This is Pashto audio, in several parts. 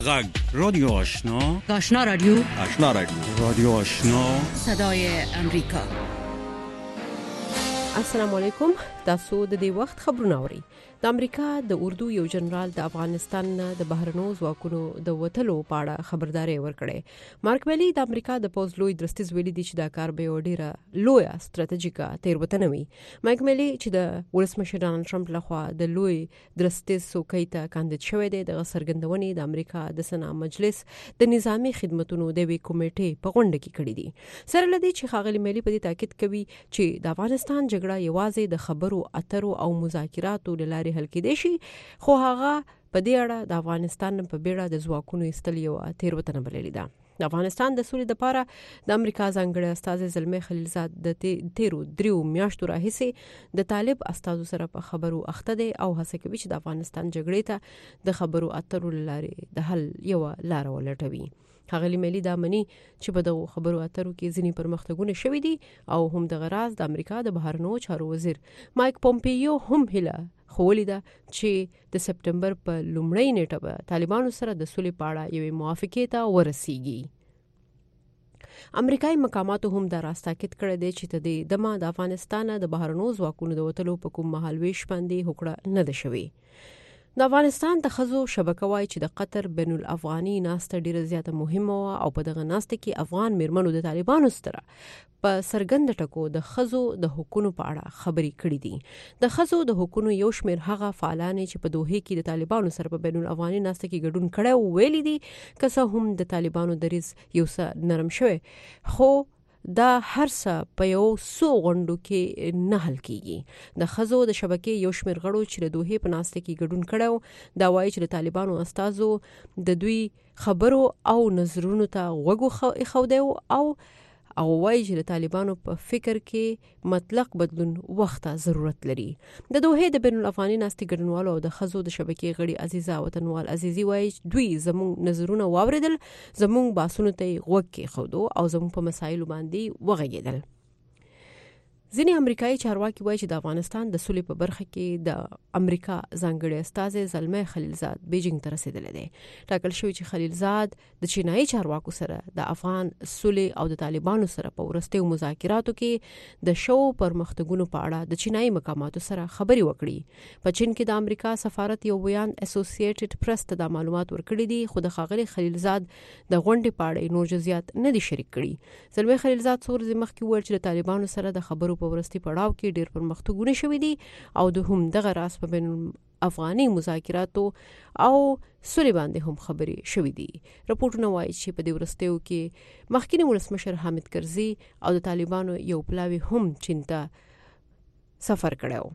غږ رادیو آشنا، آشنا رادیو، آشنا رادیو آشنا، صدای امریکا. السلام علیکم. تاسو د دې وخت خبرونه اورئ. د امریکا د اردو یو جنرال د افغانستان د بهرنیو ځواکونو د وټلو په اړه خبرداري ورکړې. مارک ویلي د امریکا د پوز لوی درستیز ویلي دي چې دا کار به ډیره لویه ستراتیژیکه تیروتنه وي. مارک ویلي چې د ولسمشر ډانلډ ټرمپ لخوا د لوی درستیز څوکۍ ته کاندید شوی دی د څرګندونې د امریکا د سنا مجلس د نظامی خدماتو د وی کمیټې په غونډه کې کړې دي. سره لدی چې خاغلی ملي په دې تاکید کوي چې د افغانستان جګړه یوازې د خبرو اترو او مذاکراتو لارې حل کېدای شي، خو هغه په دې اړه د افغانستان په بیړه د ځواکونو ایستل یو تیروتنه بللې ده. د افغانستان د سولې لپاره د امریکا ځانګړي استازي زلمي خلیلزاد د تیرو 3 میاشتو راهیسې د طالب استازو سره په خبرو اخته دي او هڅه کوي چې د افغانستان جګړې ته د خبرو اترو لارې د حل یو لار ولټوي. هغه لیملي دا مني چې په دغه خبرو اترو کې ځینې پرمختګونه شوي دي او هم د غراز د امریکا د بهرنیو چارو وزیر مایک پومپیو هم هله خولي ده چې د سپټمبر په لومړۍ نیټه به طالبانو سره د سولې په اړه یوې موافقې ته ورسیږي. امریکایي مقاماتو هم دا راستاکد کړی دی چې د دمه د افغانستان د بهرنیو ځواکونو د وټلو په کوم مهال ویش باندې هوکړه نه ده شوې. د افغانستان د خزو شبکه وای چې د قطر بین الافغاني ناسته ډیره زیاته مهمه او په دغه ناسته کې افغان میرمنو د طالبانو سره په سرګند ټکو د خزو د حقوقو په اړه خبرې کړې دي. د خزو د حقوقو یو شمېر هغه فعالان چې په دوحه کې د طالبانو سره په بین الافغاني ناسته کې ګډون کړي ویلي دي که څه هم د طالبانو دریز یو څه نرم شوی، خو دا هر څه په یو څو غونډو کې نه حل کیږي. د خزو د شبکې یو شمېر غړو چې د دوحه په ناسته کې ګډون کړي دا وایي چې د طالبانو استازو د دوی خبرو او نظرونو ته غوږ ایښودی او وایي چې د طالبانو په فکر کې مطلق بدلون وخت ضرورت لري. د دوحه د بین الافغاني ناستې ګډونوالو او د خزو د شبکې غړي عزیزه وطنوال عزیزي وایي دوی زموږ نظرونه واوریدل، زموږ باسونو ته غوږ کېښودو او زموږ په مسایلو باندې وغږېدل. ځینې امریکایي چارواکي وایي چې د افغانستان د سولې په برخه کې د امریکا ځانګړي استازي زلمي خلیلزاد بیجینګ ته رسیدلی دی. ټاکل شوی چې خلیلزاد د چینایي چارواکو سره د افغان سولې او د طالبانو سره په وروستیو مذاکراتو کې د شو پرمختګونو په اړه د چینایي مقاماتو سره خبرې وکړي. په چین کې د امریکا سفارت یو بیان اسوسییټډ پریس ته د معلومات ورکړي دي، خو د ښاغلي خلیلزاد د غونډې په اړه نور جزئیات نه دي شریک کړي. زلمي خلیلزاد څو ورځې مخکې وویل چې د طالبانو سره د خبرو په ورستي پړاو کې ډېر پرمختګونه شوي دي او د هم دغه راس په بین افغاني مذاکراتو او سولې باندې هم خبرې شوي دي. راپورټونه وایي چې په دې ورستیو کې مخکینی ولسمشر حامد کرزي او د طالبانو یو پلاوی هم چین ته سفر کړی.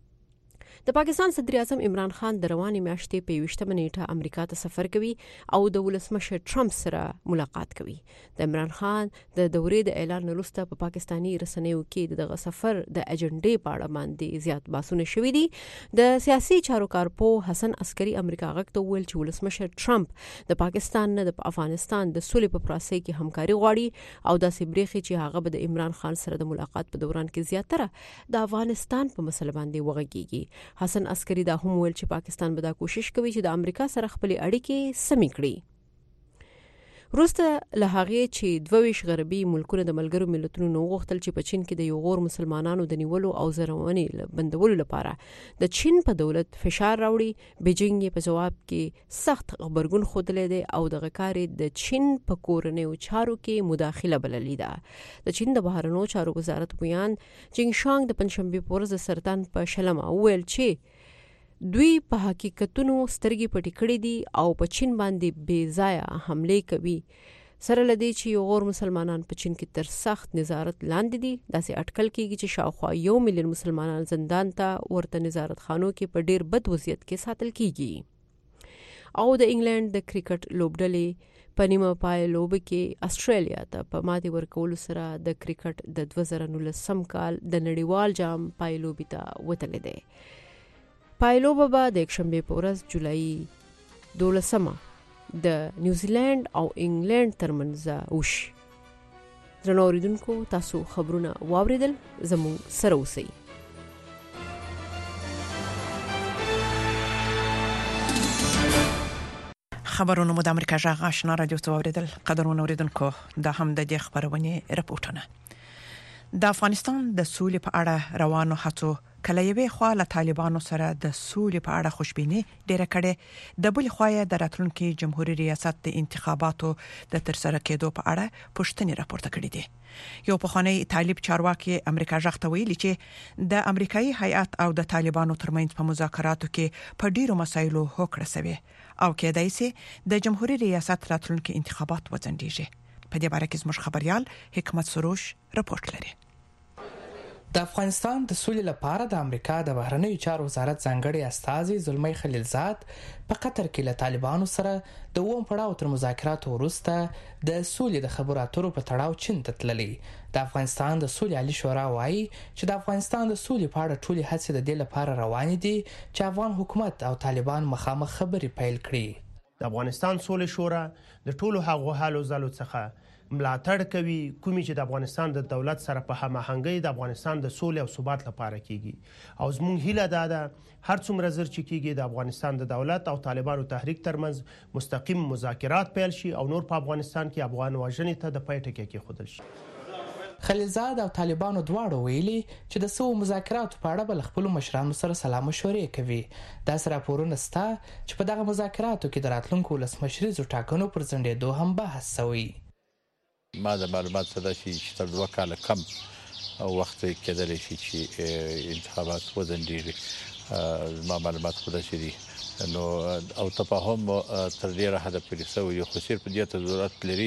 د پاکستان صدر اعظم عمران خان د روانې میاشتې په 20 نیټه امریکا ته سفر کوي او د ولسمشر ټرمپ سره ملاقات کوي. د عمران خان د دورې د اعلان وروسته په پاکستاني رسنیو کې دغه سفر د اجنډې په اړه باندې زیات بحثونه شوي دي. د سیاسي چارو کارپو حسن عسکري امریکا غږ ته ویل چې ولسمشر ټرمپ د پاکستان نه د افغانستان د سولې په پروسې کې همکاري غواړي او داسې بریښي چې هغه به د عمران خان سره د ملاقات په دوران کې زیاتره د افغانستان په مسله باندې وغږیږي. حسن عسکري دا هم ویل چې پاکستان به دا کوشش کوي چې د امریکا سره خپل اړیکې سمې کړي. وروسته له هغې چې 22 غربي ملکونه د ملګرو ملتونو نو غوښتل چې په چین کې د یو غور مسلمانانو د نیولو او زرونې بندولو لپاره د چین په دولت فشار راوړي، بیجینګ یې په جواب کې سخت غبرګون ښودلی دی او دغه کار د چین په کورنیو چارو کې مداخله بللې ده. د چین د بهرنیو چارو وزارت بیان جینګ شانګ د پنځشنبې په ورځ د سرطان په شلمه وویل چې دوی په حقیقتونو سترګې پټې کړې دي او په چین باندې بې ځایه حملې کوي. سره لدی چې یو غور مسلمانان په چین کې تر سخت نظارت لاندې دي. داسې اټکل کېږي چې شاوخوا 1 میلیون مسلمانان زندان ته ورته نظارت خانو کې په ډیر بد وضعیت کې ساتل کېږي. او د انګلند د کرکټ لوبډلې په نیمه پای لوبه کې استرالیا ته په ماتې ورکولو سره د کرکټ د 2019 کال د نړیوال جام پای لوبې ته وتلی دی. پایلوبه به د یکشنبې په ورځ جولای 12 د نیوزیلند او انګلند ترمنځ وشي. درنو اوریدونکو، تاسو خبرونه واوریدل، زموږ سره اوسئ. خبرونه مو د امریکا جغ آشنا رادیو ته اوریدل قدرونه اوریدونکو د هم د دې خبرونه رپورټونه د افغانستان د سولې په اړه روانو هڅو کله یوې خوا له طالبانو سره د سولې په اړه خوشبيني ډیره کړې د بل خوا د راتلونکي جمهوریت ریاست د انتخاباتو د ترسره کېدو په اړه پوښتنې راپورته کړې دي یو پخوانی طالب چارواکي امریکا جغ ته ویلي چې د امریکایي هیئات او د طالبانو ترمنځ په مذاکراتو کې په ډیرو مسایلو هوکړه شوه او کېدای شي د جمهوریت ریاست راتلونکي انتخابات وځنډیږي په دې باره کې زموږ خبريال حکمت سروش رپورټ لري د افغانستان د سولې لپاره د امریکا د بهرنیو چارو وزارت ځانګړي استازي زلمی خلیلزاد په قطر کې له طالبانو سره د اوم پړاو تر مذاکراتو وروسته د سولې د خبرو اترو په تړاو چین ته تللی د افغانستان د سولې عالی شورا وایي چې د افغانستان د سولې په اړه ټولې هڅې د دې لپاره روانې دي چې افغان حکومت او طالبان مخامخ خبرې پیل کړي د افغانستان سولې شورا د ټولو هغو حالو زلو څخه ملاتړ کوي کومي چې د افغانستان د دولت سره په هماهنګۍ د افغانستان د سولې او ثبات لپاره کیږي او زموږ هیله ده هر څومره زر چې کیږي د افغانستان د دولت او طالبانو تحریک ترمنځ مستقیم مذاکرات پیل شي او نور په افغانستان کې افغان وژنې ته د پای ټکی کېښودل شي خلیلزاد او طالبانو دواړو ویلي چې د سو مذاکراتو په اړه بل خپل مشرانو سره سلا مشورې کوي دا سره راپورونه ستا چې په دغه مذاکراتو کې د راتلونکو ولسمشریزو ټاکنو پر ځنډېدو هم بحث شوی ما د معلومات څخه چې تر 2 کال کم وخت کېدلی شي چې انتخابات وځنډیږي ما معلومات خو داسې دي نو او تفاهم تر ډیره حد پورې سوی خو صرف دې ته ضرورت لري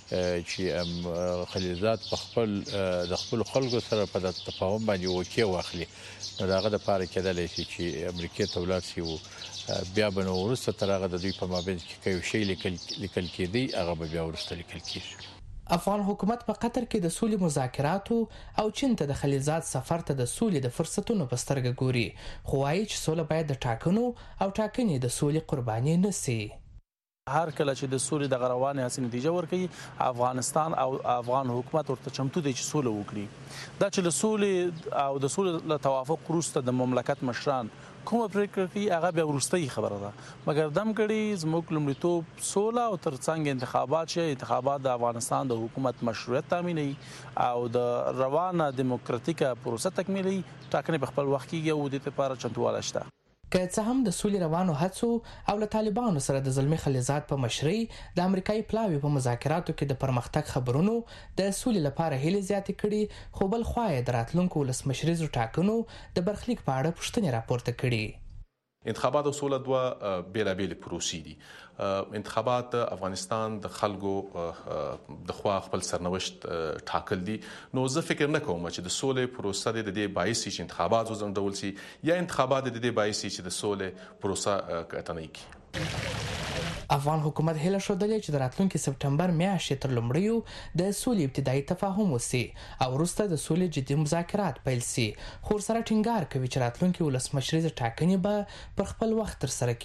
چې خلیلزاد په خپل خلکو سره په تفاهم باندې وکي واخلي نو داغه د پاره کېدلی شي چې امریکا ته ولاړ شي بیا به نو ورسته تر هغه د دوی په مابین کې کوم شی لیکل کېدی هغه به بیا ورسته لیکل کېږي افغان حکومت په قطر کې د سولې مذاکراتو او چین ته د خلیلزاد سفر ته د سولې د فرصتونو په سترګه ګوري خو وايي چې سوله باید د ټاکنو او ټاکنې د سولې قرباني نه سي هر کله چې د سولې د غروانې هڅې نتیجه ورکړي افغانستان او افغان حکومت ورته چمتو دي چې سوله وکړي دا چې له سولې او د سولې له توافق وروسته د مملکت مشران کومه پریکړه کوي هغه به ورستۍ خبره ده مګر دم کړي زموږ لومړیتوب سوله او ترڅنګ انتخابات شي انتخابات د افغانستان د حکومت مشروعیت تامینوي او د روانه دیموکراتیکه پروسه تکمیلي ټاکنې په خپل وخت کې یو د لپاره چمتواله شته که څه هم د سولې روانو هڅو او له طالبانو سره د زلمی خلیلزاد په مشرۍ د امریکایي پلاوي په مذاکراتو کې د پرمختګ خبرونو د سولې لپاره هلې زیاتې کړي خو بل خوا یې د راتلونکو ولسمشریزو ټاکنو د برخلیک په اړه پوښتنې راپورته کړي انتخابات او سوله دوه بیلابیل پروسې دي انتخابات افغانستان د خلکو د خوا خپل سرنوشت ټاکل دي نو زه فکر نه کوم چې د سولې پروسه د دې باعث چې انتخابات وځنډول شي یا انتخابات د دې باعث چې د سولې پروسه کټنۍ کی افغان حکومت هله شودلې چې د راتلونکي سپټمبر میاشتې تر لومړیو د سولې ابتدایي تفاهم وسی او وروسته د سولې جدي مذاکرات پیل شي خو سره ټینګار کوي چې راتلونکي ولسمشریز ټاکنې به پر خپل وخت تر سره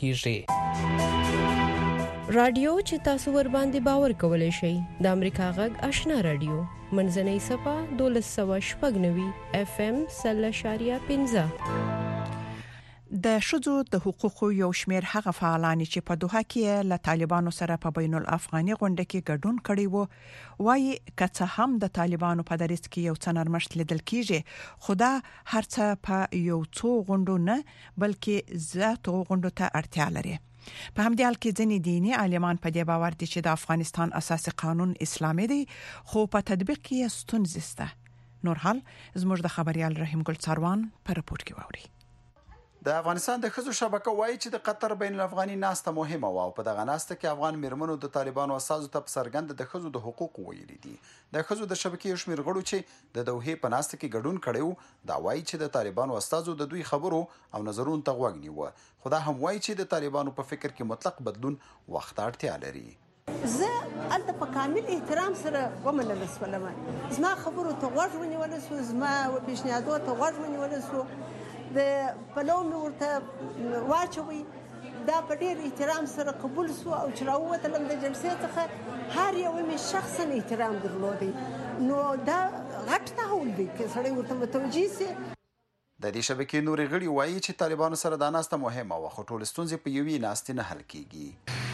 کیږي رادیو چې تاسو ور باندې باور کولای شئ د امریکا غږ آشنا رادیو منځنۍ صفه 1290 FM 0.15 د شذو د حقوقو یو شمېر هغه فعالان چې په دوحه کې له طالبانو سره په بین الافغاني غونډه کې ګډون کړي وو وايي کڅه هم د طالبانو په دریس کې یو څه نرمښت لیدل کیږي خدا هرڅه په یو څو غونډو نه بلکې زیاتو غونډو ته اړتیا لري په همدې حال کې ځینې دیني عالمان په دې باور دي چې د افغانستان اساسي قانون اسلامي دی خو په تطبیق کې ستونزې شته نور حال زموږ د خبريال رحیم ګل څاروان په رپورت کې ووري د افغانستان د خزو شبکه وایي چې د قطر بین الافغاني ناسته مهمه و او په دغه ناسته کې افغان میرمنو د طالبانو اساسو ته سرګند د خزو د حقوقو ویلي دي د خزو د شبکې یو شمېر غړو چې د دوحې په ناسته کې ګډون کړي دا وایي چې د طالبانو اساسو د دوی خبرو او نظرونو ته غوږ نیوه خو دا هم وایي چې د طالبانو په فکر کې مطلق بدلون وخت اړتیا لري زه الته په کامل احترام سره ومنل سولم زما خبرو ته غوږ ونیول سو زما پیشنهادو ته غوږ ونیول سو د پلوم ورته واچوي دا په ډېر احترام سره قبول سو او چې راووتلم د جلسې څخه هر یو مې شخصا احترام درلودي نو دا غټ تحول دی چې سړی ورته متوجي سي د دې شبکې نورې غړي وایي چې طالبانو سره دا ناسته مهمه و خو ټول ستونزې په یوې ناستې نه حل کیږي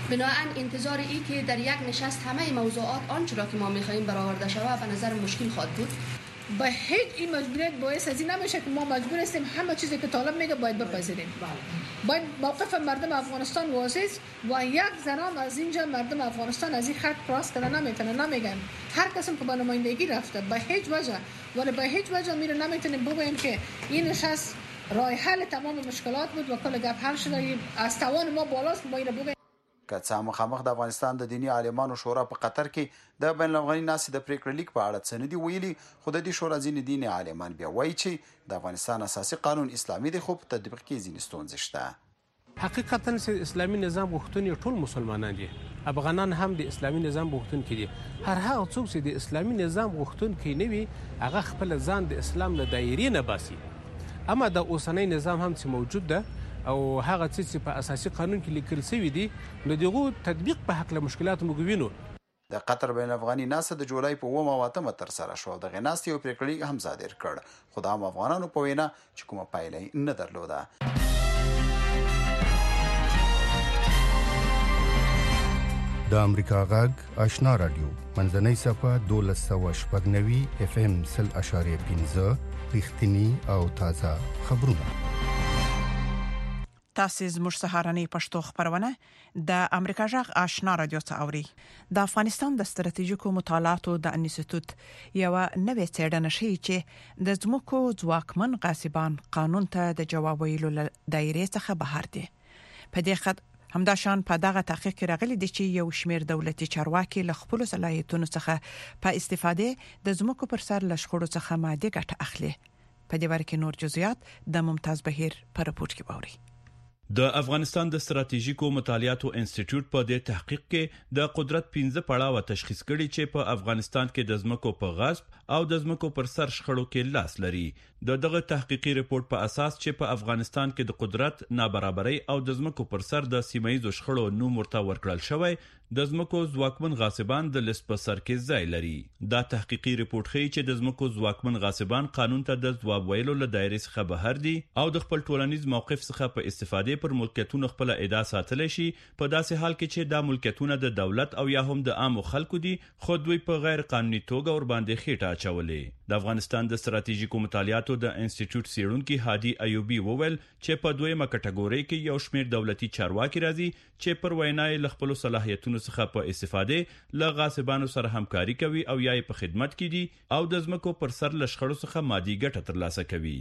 بنابراین انتظار ای که در یک نشست همه موضوعات آنچه را که ما می‌خواهیم برآورده شود به نظر مشکل خواهد بود. با هیچ این مجبوریت باعث از این نمیشه که ما مجبور هستیم همه چیزی که طالب میگه باید بپذیریم. باید موقف مردم افغانستان واضح است و یک زنام از اینجا مردم افغانستان از این خط کراس کنه نمیگن. هر کسی که با نمایندگی رفته به هیچ وجه ولی به هیچ وجه میره نمیتونیم بگوییم که این نشست راه حل تمام مشکلات بود و کل گپ حل شده. از توان ما بالاست ما اینو بگوییم. که څه مخامخ د افغانستان د دینی عالمانو شورا په قطر کې د بین الافغاني ناستې د پریکړې لیک په اړه څه نه دي ویلي، خو د دې شورا ځینې دیني عالمان بیا وایي چې د افغانستان اساسي قانون اسلامي دی خو په تطبیق کې ځینې ستونزې شته. حقیقتا اسلامي نظام غوښتونکي ټول مسلمانان دي، افغانان هم د اسلامي نظام غوښتونکي دي. هر هغه څوک چې د اسلامي نظام غوښتونکي نه وي هغه خپل ځان د اسلام له دایرې نه باسي. اما د اوسنۍ نظام هم چې موجود ده او هغه چې په اساسي قانون کې لیکل شوی دی نو دغه تطبیق په حق له مشکلات موږ وینو. د قطر بین الافغاني ناسته د جولای په 8 تر سره شو. د غناستې یو پریکړه هم صادر کړ، خو د عام افغانانو په وینا چې کومه پایله نه درلوده. د امریکا غږ آشنا رادیو منځنۍ صفه 1290 FM 0.5 رښتینی او تازه خبرونه. تاسو زموږ سهارنۍ پښتو خبرونه د امریکا غږ آشنا رادیو ته اوري. د افغانستان د ستراتیژیکو مطالعاتو د انسټیټیوټ یو نوې څېړنه ښیي چې د ځمکو ځواکمن غاصبان قانون ته د جواب ویلو دایره څخه بهر دي. په دې خاطر همداشان په دغه تحقیق کې راغلي دي چې یو شمېر دولتي چارواکي له خپل صلاحیتونو څخه په استفاده د ځمکو پر سر لشخړو څخه مادي ګټه اخلي. په دې اړه کې نور جزئیات د ممتاز بهیر په راپور کې باوري. د افغانستان د ستراتیژیکو مطالعاتو انسټیټیوټ په دې تحقیق کې د قدرت 15 پړاوه تشخیص کړي چې په افغانستان کې د ځمکو په غصب او د ځمکو پر سر شخړو کې لاس لري. دغه تحقیقي ریپورت په اساس چې په افغانستان کې د قدرت نابرابرۍ او د ځمکو پر سر د سیمایي شخړو نوم ورته ورکړل شوی، د ځمکو ځواکمن غاصبان د لیست په سر کې ځای لري. دا تحقیقي ریپورت ښیي چې د ځمکو ځواکمن غاصبان قانون ته د ځواب ویلو له دایرې څخه بهر دي او د خپل ټولنیز موقف څخه په استفاده پر ملکیتونو خپل ادعا ساتلی شي، په داسې حال کې چې دا ملکیتونه د دولت او یا هم د عامو خلکو دي خو دوی په غیر قانوني توګه ور باندې خېټه اچولې. د افغانستان د ستراتیژیکو مطالعاتو د انسټیټیوټ څېړونکي هادي ایوبي وویل چې په دویمه کټګورۍ کې یو شمېر دولتي چارواکي راځي چې پر وینا یې له خپل صلاحیتونو څخه په استفاده له غاصبانو سره همکاري کوي او یا په خدمت کې دي او د ځمکو پر سر له شخړو څخه مادي ګټه ترلاسه کوي.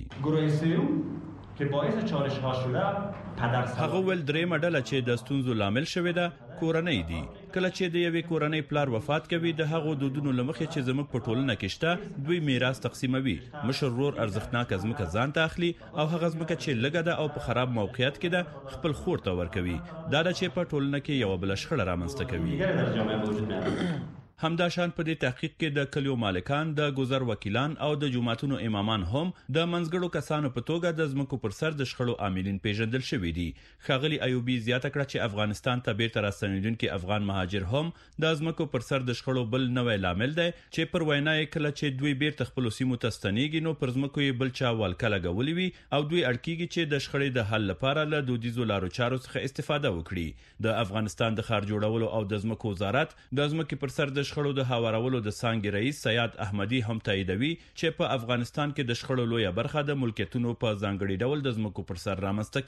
هغه ول درې مډله چې د ستونزو لامل شوې ده کورنۍ دي. کله چې د یوې کورنۍ پلار وفات کوي د هغو دودونو لمخې چې زموږ په ټولنه کې شته دوی میراث تقسیموي. مشر ورور ارزښتناک ځمکه ځان ته اخلي او هغه ځمکه چې لږه ده او په خراب موقعیت کې ده خپل خور ته ورکوي. دا چې په ټولنه کې یو بل شخړه رامنځته کوي. همداشان په دې تحقیق کې د کلیو مالکان، د گذر وکیلان او د جماعتونو امامان هم د منځګړو کسانو په توګه د ځمکو پر سر د شخړو عاملین پیژندل شوي دي. ښاغلي ایوبي زیاته کړه چې افغانستان ته بیرته راستنیدونکي افغان مهاجر هم د ځمکو پر سر د شخړو بل نوی لامل دی چې پر وینا یې کله چې دوی بیرته خپل سیمو ته ستنیږي نو پر ځمکو یې بل چا والکه لګولې وي او دوی اړکیږي چې د شخړې د حل لپاره له دودیزو لارو چارو څخه استفاده وکړي. د افغانستان د ښار جوړولو او د ځمکو وزارت د ځمکې پر سر د شخړو د هوارولو د څانګې رئیس سیاد احمدي هم تاییدوي چې په افغانستان کې د شخړو لویه برخه د ملکیتونو په ځانګړي ډول د ځمکو پر سر رامنځته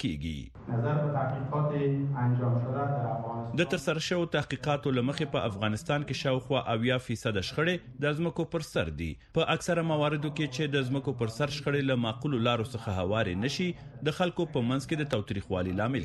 کیږي. د ترسره شوو تحقیقاتو له مخې په افغانستان کې شاوخوا 80% شخړې د ځمکو پر سر دي. په اکثره مواردو کې چې د ځمکو پر سر شخړې له معقولو لارو څخه هوارې نشي د خلکو په منځ کې د تاوتریخوالي لامل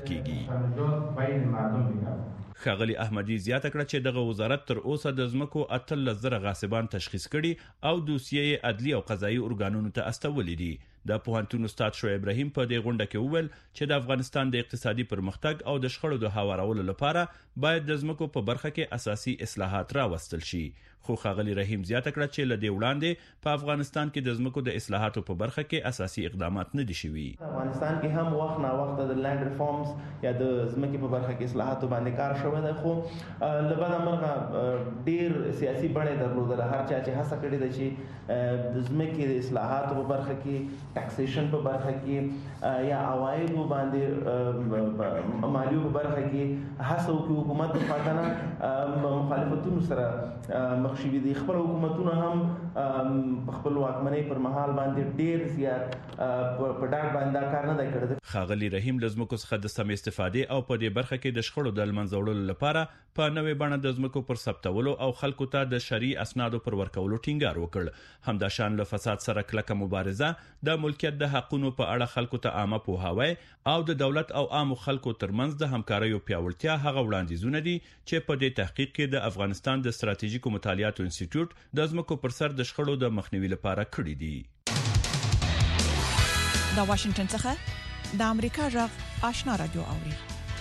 کیږي. ښاغلي احمدي زیاته کړه چې دغه وزارت تر اوسه د ځمکو 18,000 غاصبان تشخیص کړي او دوسیې عدلي او قضایي ارګانونو ته استولې دي. د پوهنتون استاد شعیب ابراهیم په دې غونډه کې وویل چې د افغانستان د اقتصادي پرمختګ او د شخړو د هوارولو لپاره باید د ځمکو په برخه کې اساسي اصلاحات راوستل شي. خو ښاغلي رحیم زیاته کړه چې له دې وړاندې په افغانستان کې د ځمکو د اصلاحاتو په برخه کې اساسي اقدامات نه دي شوي. افغانستان کې هم وخت نا وخت د لینډ ریفارمز یا د ځمکې په برخه کې اصلاحاتو باندې کار شوی دی خو لبنه مرغه ډیر سیاسي بڼه درلودله. هر چا چې هڅه کړې ده چې د ځمکې د اصلاحاتو په برخه کې ټاکسیشن په برخه کې یا عواید باندې مالیو په برخه کې هڅه وکړي حکومت په خاطر مخالفتونو سره مخ شي دي. خپل حکومتونه هم خپل واکمنۍ پر مهال باندې ډیر زیات په ډاډ باندې کار نه دی کړی. خاغلی رحیم لزمکو څخه د سم استفادې او په دې برخه کې د شخړو د منځوړلو لپاره په نوې بڼه د زمکو پر ثبتولو او خلکو ته د شرعي اسنادو پر ورکولو ټینګار وکړ. همداشان له فساد سره کلکه مبارزه، د ملکیت د حقونو په اړه خلکو ته عامه پوهاوی او د دولت او عامو خلکو ترمنځ د همکاریو پیاوړتیا هغه وړاندیزونه دي چې په دې تحقیق کې د افغانستان د ستراتیژیکو مطالعاتو انسټیټیوټ د زمکو پر سر د شخړو د مخنیوي لپاره کړی دي. د واشنگټن څخه د امریکا غږ آشنا رادیو اوري.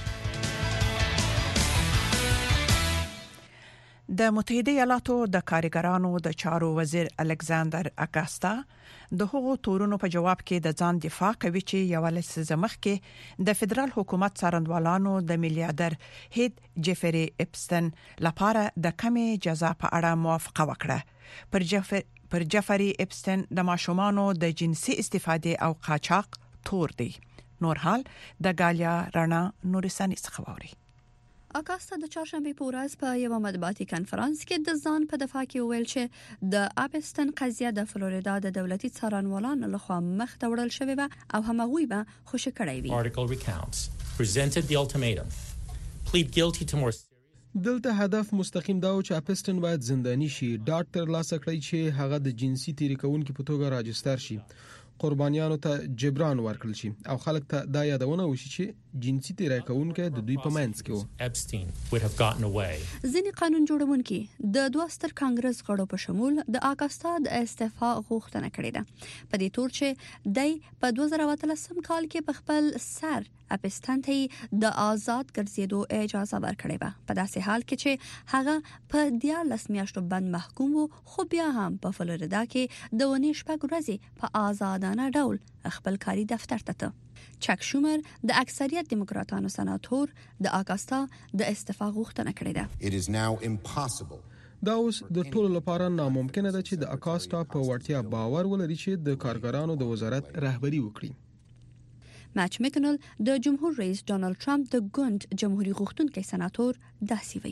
د متحده ایالاتو د کارګرانو د چارو وزیر الکساندر اګاستا د هغو تورونو په جواب کې د ځان دفاع کوي چې یو لسیزه مخکې د فدرال حکومت څارنوالانو د میلیارډر هید جيفري اپستن لپاره د کمې جزا په اړه موافقه وکړه. پر جيفري اپستن د ماشومانو د جنسي استفادې او قاچاق تور دی. نور حال د غالیا رانا نورسانی څخه ووري. اګاستا د چهارشنبه په ورځ په یو مطبوعاتي کانفرنس کې د ځان په دفاع کې ویل چې د اپستن قضیه د فلوریدا د دولتي څارنوالانو لخوا مخ ته وړل شوې و او همغوی به خوشی کړی وي. Article recounts presented the ultimatum plead guilty to more. دلته هدف مستقیم دا و چې اپستن باید زندانی شي، ډاکټر لاسه کړی چې هغه د جنسي تیری کوونکو په توګه راجستر شي، قربانیانو ته جبران ورکړل شي او خلک ته دا یادونه وشي چې جنسي تیری کوونکو د دوی په منځ کې وو. Epstein would have gotten away. ځینې قانون جوړونکي د دوه ستر کانګرس غړو په شمول د اګاستا د استعفا غوښتنه کړې ده په دې تور چې دای په 2013 کال کې په خپل سر اپستن ته د آزاد ګرځېدو اجازه ورکړې و په داسې حال کې چې هغه په 14 میاشتو بند محکوم وو، خو بیا هم په فلوریدا کې د ونې شپږ ورځې په آزادانه ډول خپل کاري دفتر ته. چک شومر د اکثریت دیموکراتانو سناتور د اګاستا د استعفا غوښتنه کړې ده. It is now impossible. دا اوس د ټولو لپاره ناممکن ده چې د اګاستا په وړتیا باور ولري چې د کارګرانو د وزارت رهبری وکړي. ماچ میکنل د جمهور رئیس ډونالد ټرمپ د ګوند جمهوریت غوښتونکي سناتور داسې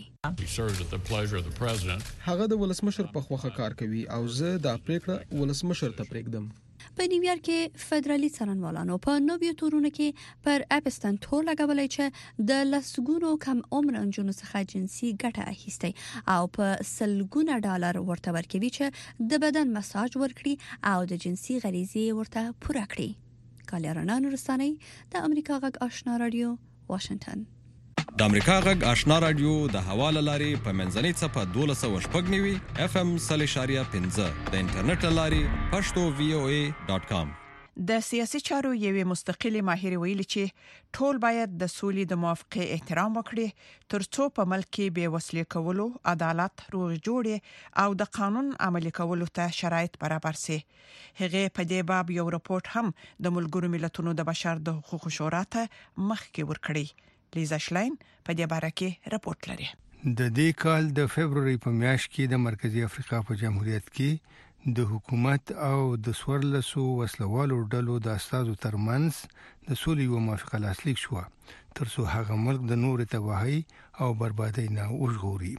وی. هغه د ولسمشر په خوخه کار کوي او زه د پریکړه ولسمشر ته پریږدم. په نیویارک کې فدرالي څارنوالانو په نویو تورونو کې پر اپستن تور لګولای چې د لسګونو کم عمر انجونو څخه جنسي ګټه اخیسته او په سلګونه ډالر ورته ورکوي چې د بدن مساج ورکړي او د جنسي غریزې ورته پوره کړي. کالیارنا نورستاني د امریکا غږ آشنا رادیو واشنگټن. د امریکا غږ آشنا رادیو د حواله لاري په منځنۍ صفه 1290 FM 3.15 د انټرنیټ لاري pashto.voa.com. د سیاسي چارو یوې مستقلې ماهر ویلي چې ټول باید د سولې د موافقې احترام وکړي ترڅو په ملک کې بې وسلې کولو، عدالت، روغ جوړې او د قانون عملي کولو ته شرایط برابر سي. هغه په دې باب یو راپورټ هم د ملګرو ملتونو د بشر د حقوقو شورا ته مخکې ورکړی. لیزا شلاین په دې باره کې راپورټ لري. د دې کال د فبرवरी په میاشت کې د مرکزی افریقا په جمهوریت کې د حکومت او د سورلسو وسلوالو ډلو د استازو ترمنځ د سولې یو موافقه لاسلیک شو ترڅو هغه ملک د نور تباہي او بربادي نه وژغوري.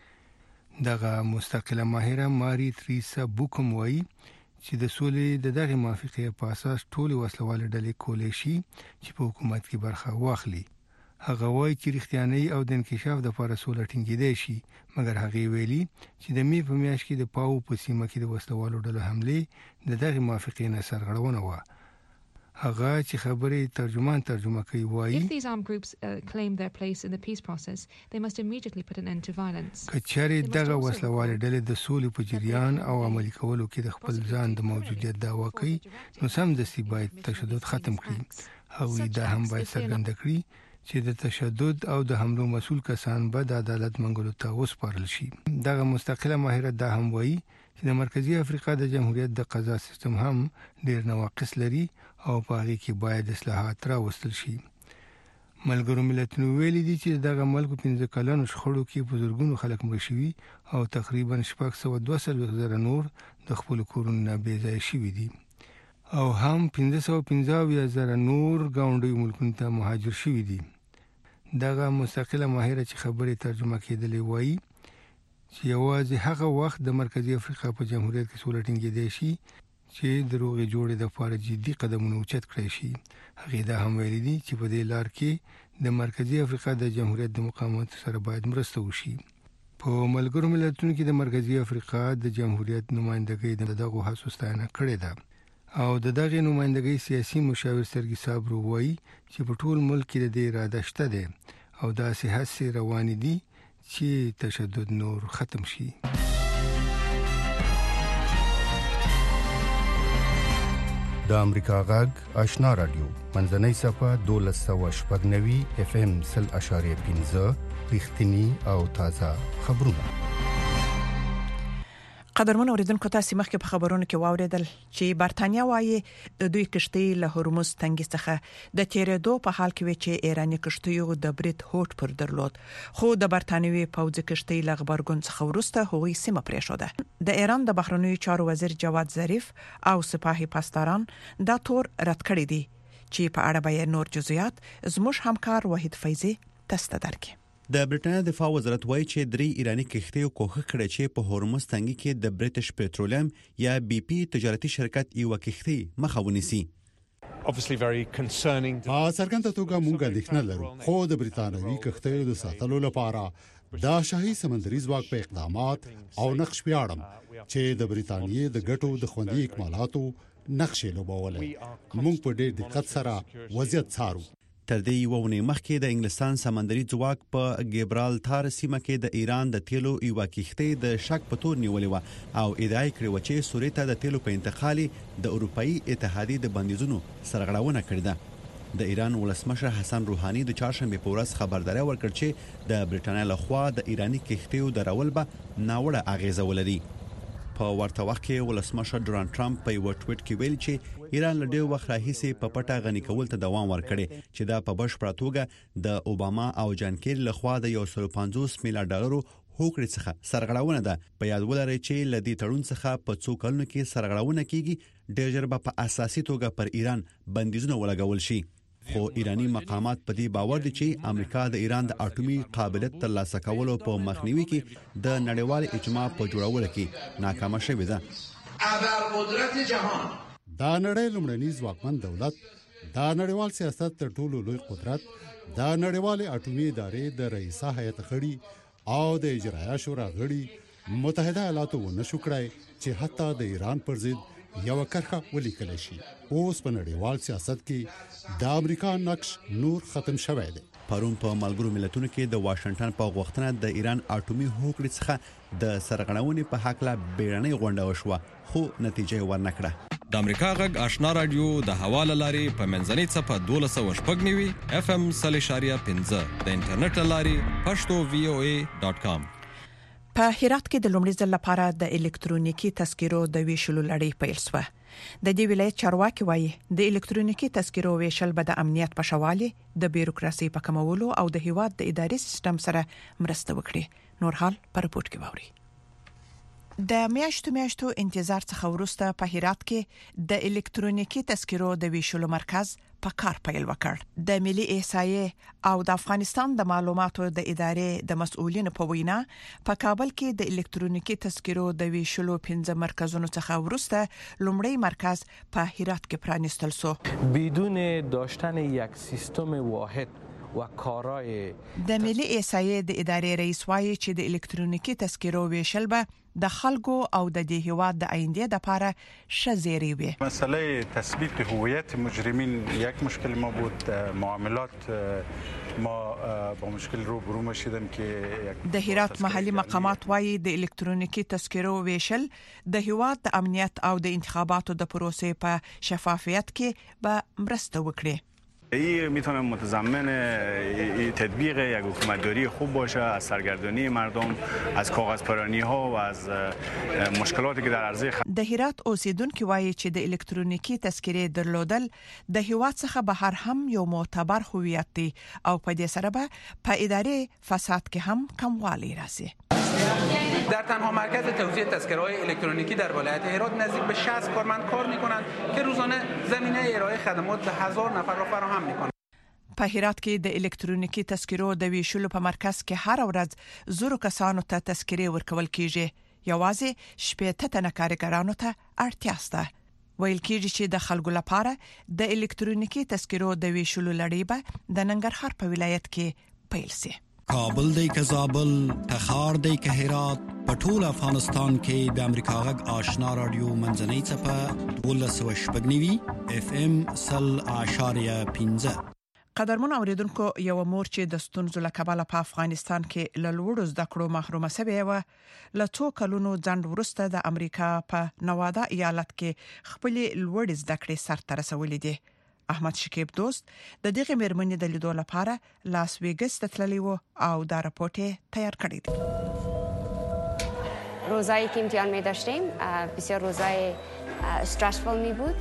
دغه مستقله ماهره ماري تریسا بوکم وایي چې د سولې د دغه موافقه په اساس ټول وسلوال ډلې کولای شي چې په حکومت کې برخه واخلي. هغه وایي چې رښتیاني او د انکشاف د لپاره سوله ټینګیدای شي، مګر هغه ویلي چې د می په میاشت کې د پاو په سیمه کې د وسلوالو ډلو حمله د دغه موافقې نه سرغړونه و. هغه چې خبرې ترجمه کوي وایي If these armed groups claim their place in the peace process, they must immediately put an end to violence. کچاري دغه وسلوال ډلې د سولې په جریان او عملي کولو کې د خپل ځان د موجودیت دعوا کوي، نو سمدستي باید تشدد ختم کړي. هغه دا هم باید څرګنده کړي چې د تشدد او د حملو مسؤل کسان به د عدالت منګولو ته وسپارل شي. دغه مستقله ماهره دا هم وایي چې د مرکزی افریقا د جمهوریت د قضا سیستم هم ډیر نواقص لري او په هغه کې باید اصلاحات راوستل شي. ملګرو ملتونو ویلي دي چې دغه ملک 15 کلونو شخړو کې په زورګونو خلک مړ شوي او تقریبا 620,000 نور د خپل کورونو نه بې ځای شوي دي. او هم 1550,000 نور گاونډي ملکونو ته مهاجر شوي دي. دغه مستقله ماهره چې خبرې ترجمه کېدلې وایي چې یوازې هغه وخت د مرکزی افریقا په جمهوریت کې سوله ټینګېدای شي چې د روغې جوړې د لپاره جدي قدمونه اوچت کړی شي. هغه دا هم ویلي دي چې په دې لار کې د مرکزی افریقا د جمهوریت د مقاومت سره باید مرسته وشي. په ملګرو ملتونو کې د مرکزی افریقا د جمهوریت نمائندګۍ دغه هڅو ستاینه کړې ده او دغه نمائندګۍ سیاسي مشاور سرګي صابر وایي چې په ټول ملک کې د اراده شته ده او دا هڅې روانې دي چې تشدد نور ختم شي. د امریکا غږ آشنا رادیو منځنۍ صفه 1290 FM 0.15 رښتینی او تازه خبرونه. قدرمن اوریدونکو تاسو مخکې په خبرونو کې واوریدل چې برتانیا وايي دوی کشتۍ له هرمز تنګي څخه د تیرېدو په حال کې چې ایراني کشتیو د بریټ هوټ پر درلود، خو د برتانیوي پوځ کشتۍ له غبرګون څخه وروسته هغوی سیمه پریښوده. د ایران د بهرنیو چارو وزیر جواد ظریف او سپاهي پاسداران دا تور رد کړی دي چې په اړه به نور جزئیات زموږ همکار وحید فیضی تاسو ته درکړي. د برټانیا دفاع وزارت وایي چې 3 ایرانی کښتۍ کوښښ کړی چې په هرمز تنګي کې د بریټیش پټرولیم یا بي پي تجارتي شرکت یو کښتۍ مخه ونیسي. څرګنده توګه موږ اندېښنه لرو، خو د برتانوي کښتیو د ساتلو لپاره دا شاهي سمندري ځواک په اقدامات او نقش پیاړم چې د برتانیې د ګټو د خوندي اکمالاتو نقشې لوبولې. موږ په ډېر دقت سره وضعیت څارو. تر دې یو ونې مخکې د انګلستان سمندري ځواک په ګیبرالتار سیمه کې د ایران د تیلو یو کښتۍ د شک په تور نیولې و او ادعا کړې و چې سوریه ته د تیلو په انتقال د اروپאי اتحادیې د بندیزونو سرغړونه کړې ده. د ایران ولسمشر حسن روحاني د چهارشنبه په ورځ خبرداري ورکړه چې د برټانیا لخوا د ایرانی کښتیو درول به ناوړه اغیزه ولري. په ورته وخت کې ولسمشر ډونالد ټرمپ په یو ټویټ کې ویل چې ایران له ډېر وخت راهیسې په پټه غني کول ته دوام ورکړي چې دا په بشپړه توګه د اوباما او جان کیری لخوا د 150 میلیارډ ډالرو هوکړې څخه سرغړونه ده. په یاد ولرئ چې ل دې تړون څخه په څو کلونو کې سرغړونه کیږي ډېر ژر به په اساسي توګه پر ایران بندیزونه ولګول شي. خو ایرانی مقامات په دې باور دي چې امریکا د ایران د اټومي قابلیت ترلاسه کولو په مخنیوي کې د نړیوال اجماع په جوړولو کې ناکامه شوې ده. ابرقدرت جهان دا نړۍ لومړنی ځواکمن دولت، دا نړیوال سیاست تر ټولو لوی قدرت، دا نړیوال اټومي ادارې د رئیسه هیئت غړي او د اجرایه شورا غړي متحده ایالاتو ونشو کړای چې حتی د ایران پر ضد یو کرخه ولیکل شي. اوس په نړیوال سیاست کې د امریکا نقش نور ختم شوی دی. پرون په ملګرو ملتونو کې د واشنگټن په غوښتنه د ایران اټومي هوکړې څخه د سرغړونې په حق لا بیړنۍ غونډه وشوه، خو نتیجه ورنکړه. د امریکا غږ آشنا رادیو د حواله لاري په منځنۍ صفه 1290 FM 0.15 د انټرنیټ لاري pashto.voa.com. په هرات کې د لومړي ځل لپاره د الکترونیکي تذکرو د ویشلو لړۍ پیل شوه. د دې ولایت چارواکي وایي د الکترونیکي تذکرو ویشل به د امنیت په شوالي، د بیروکراسي په کمولو او د هیواد د اداري سیستم سره مرسته وکړي. نور حال پر رپورت کې ووري. د میاشتو انتظار څخه وروسته په هرات کې د الکترونیکي تذکرو د ویشلو مرکز په کار پیل وکړ. د ملي احصایې او د افغانستان د معلوماتو د ادارې د مسؤلینو په وینا په کابل کې د الکترونیکي تذکرو د ویشلو 15 مرکزونو څخه وروسته لومړی مرکز په هرات کې پرانیستل شو. بدون داشتن یک سیستم واحد و کارای د ملي احصایې د ادارې رئیس وایي چې د الکترونیکي تذکرو ویشل به د خلکو او د دې هیواد د آینده لپاره شزيري وي. مسئله تثبیت هویت مجرمین یک مشکل ما بود. معاملات ما با مشکل روبرو شدیم که د هرات محلي مقامات وایي د الکترونیکي تذکرو ویشل د هیواد د امنیت او د انتخاباتو د پروسې په شفافیت کې به مرسته وکړي. این میتونه متضمن تطبیق یک حکومتداری خوب باشه، از سرگردانی مردم، از کاغذ پرانی ها و از مشکلاتی که در عرضه د هرات اوسیدونکو وایي چې د الکترونیکی تذکرې درلودل د هیواد څخه بهر هم یو معتبر هویت دی او په دې سره به په اداري فساد کې هم کموالی راسي. در تنها مرکز توزیع تذکره‌های الکترونیکی در ولایت هرات نزدیک به 60 کارمند کار می‌کنند که روزانه زمینه ارائه خدمات به 1000 نفر را فراهم می‌کنند. په هرات کې د الکترونیکی تذکرو د ویشلو په مرکز کې هر ورځ زورو کسانو ته تذکرې ورکول کیږي. یوازې شپږ تنه کارګرانو ته اړتیا شته. ویل کیږي چې د خلکو لپاره د الکترونیکی تذکرو د ویشلو لړۍ به د ننګرهار په ولایت کې پیل شي. کابل دی که زابل، تخار دی که هرات، په ټول افغانستان کې د امریکا غږ آشنا رادیو منځنۍ څپه 12.9 FM 100.15. قدرمن اوریدونکو، یو مور چې د ستونزو له کبله په افغانستان کې له لوړو زده کړو محرومه شوې و، له څو کلونو ځنډ وروسته د امریکا په نوادا ایالت کې خپل لوړ زده کړې سرته رسولې دي. احمد شکیب دوست د دغه مېرمنې د لیدو لپاره لاس ویګس ته تللی و او دا راپورټ تیار کړی دی. روزایی که امتحان می داشتیم بسیار روزای استرسفول می بود.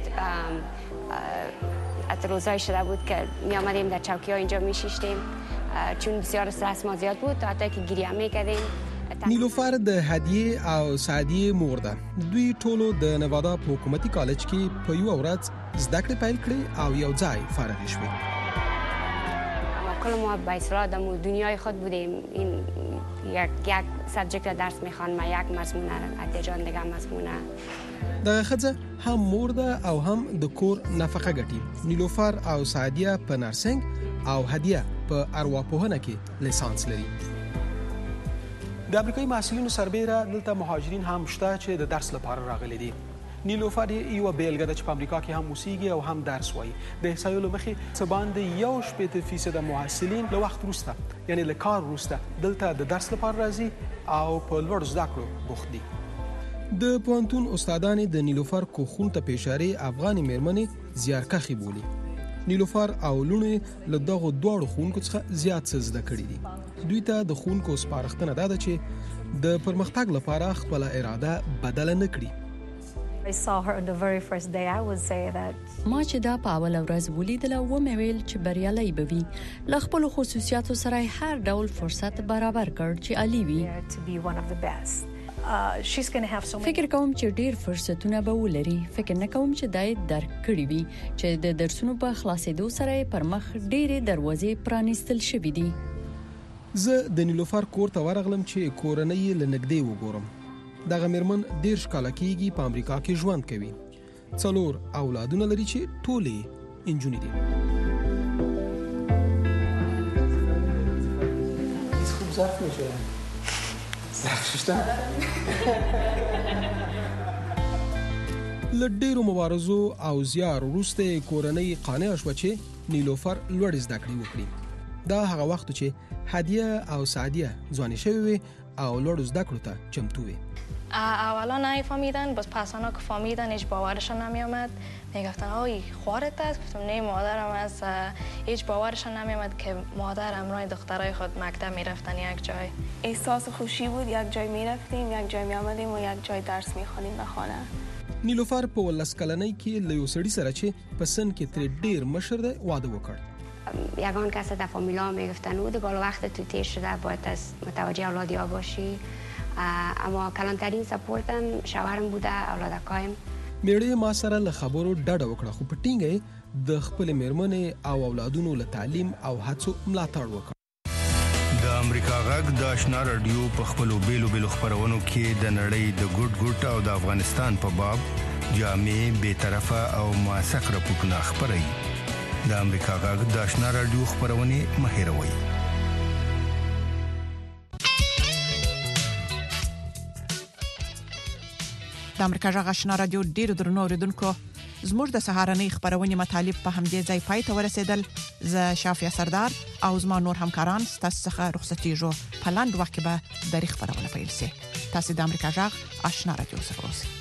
حتی روزای شده بود که می آمدیم در چوکی ها اینجا می شیشتیم چون بسیار استرس ما زیاد بود تا حتی که گریه می کردیم. نیلوفر د هدیه او سعدیه مور ده. دوی ټولو د نوادا په حکومتي کالج کې په یو ورځ زده کړې پیل کړې او یو ځای فارغ شوې. کل ما به اصطلاح در دنیای خود بودیم. این یک سابجکت درس میخوان، یک مضمون ادجان دیگه مضمونه. دغه ښځه هم مور ده او هم د کور نفقه ګټي. نیلوفر او سعدیه په نرسنګ او هدیه په ارواپوهنه کې لیسانس لري. د امریکایي محصلینو سربېره دلته مهاجرین هم شته چې د درس لپاره راغلي دي. نیلوفر یو بیلګه ده چې په امریکا کې هم اوسېږي او هم درس وایي. د احصایو مخې څه باندې 1% محصلین له وخت وروسته یعنی له کار وروسته دلته د درس لپاره راځي او په لوړ زده کړو بوخت دي. د پوهنتون استادانې د نیلوفر کوخون ته پېشارې افغاني مېرمنې زیارکښې بولي. نیلوفر او لونې له دغو دواړو ښوونکو څخه زیات څه زده کړي دي. دوی ته د ښوونکو سپارښتنه دا ده چې د پرمختګ لپاره خپله اراده بدله نه کړي. ما چې دا په اوله ورځ ولیدله ومې ویل چې بریالی به وي. له خپلو خصوصیاتو سره هر ډول فرصت برابر کړ چې عالی وي. فکر کوم چې ډیر فرصتونه به ولري. فکر نه کوم چې دای درک کړی وي چې د درسونو په خلاصېدو سره پر مخ ډېرې دروازې پرانیستل شوې دي. زه د نیلوفر کور ته ورغلم چې کورنۍ له نږدې وګورم. دغه مېرمن 10 کاله کېږي په امریکا کې ژوند کوي. 4 اولادونه لري چې ټولې انجونې دي. خوب ظرف میشه. له ډېرو مبارزو او زیار وروسته کورنۍ قانع شوه چې نیلوفر لوړ زده کړې وکړي. دا هغه وخت چې هدیه او سعدیه ځوانې شوې وې او لوړ زده کړو ته چمتو وې. اولا نفهمیدن، باز پسانا که فهمیدن هیچ باورشان نمیامد. میگفتن آی خوارت است؟ گفتم نه مادرم است. هیچ باورشان نمیامد که مادر همراه دخترای خود مکتب میرفتن یک جای. احساس خوشی بود، یک جای میرفتیم، یک جای میآمدیم و یک جای درس میخوانیم به خانه. نیلوفر په 10 کلنۍ کې له یو سړي سره چې په سن کې تر ډېر مشر دی واده وکړ. یگان کس در فامیلا میگفتن او دیگه وقت تو تیر شده باید از متوجه اولادیا باشی. اما کلانترین سپورتم شوهرم بوده، اولادکایم. میړه ما سره له خبرو ډډه وکړه خو په ټینګه د خپل مېرمنې او اولادونو له تعلیم او هڅو ملاتړ وکړ. د امریکا غږ د آشنا رادیو په خپلو بیلو خبرونو کې د نړۍ د ګډ او د افغانستان په باب جامع، بی‌طرفه او موثق راپورټونه خپروي. د امریکا غږ د آشنا رادیو خبرونه مهیروي. د امریکا غږ آشنا رادیو ډیرو درنو اوریدونکو، زموږ د سهارنۍ خبرونه مطالب په همدې ځای پای ته ورسېدل. زه شافیا سردار او زما نور همکاران ستاسو څخه رخصتېږو. په لاندې وخت کې به د خبرونه پیل شي. تاسو د امریکا غږ آشنا رادیو سره اوسئ.